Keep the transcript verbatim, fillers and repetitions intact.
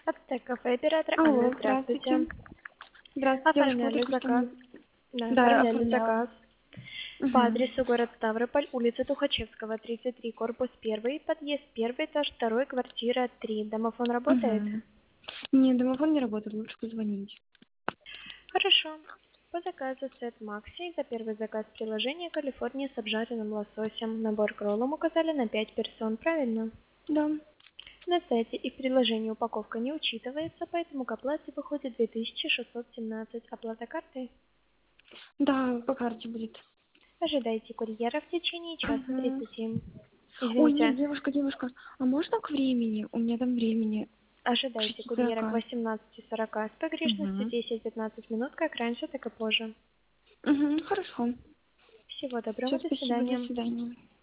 Ацтек кафе, оператор Анна, Алло, здравствуйте. здравствуйте. Здравствуйте, девушка. Вы Оформляли только что заказ. мне... Да, Да, оформляли оформляла. заказ по Угу. адресу город Ставрополь, улица Тухачевского, тридцать три, корпус один, подъезд один, этаж два, квартира три. Домофон работает? Угу. Не, домофон не работает, лучше позвонить. Хорошо. По заказу сет Макси за первый заказ приложения Калифорния с обжаренным лососем. Набор к роллам указали на пять персон, правильно? Да. На сайте и в приложении упаковка не учитывается, поэтому к оплате выходит две тысячи шестьсот семнадцать. Оплата картой? Да, по карте будет. Ожидайте курьера в течение часа Угу. тридцати. Ой, нет, Извините, девушка, девушка, а можно к времени? У меня там времени к ожидайте шести курьера к сорока. восемнадцати сорока с погрешностью Угу. десять-пятнадцать минут, как раньше, так и позже. Угу, хорошо. Всего Все, доброго, до спасибо, до свидания. свидания.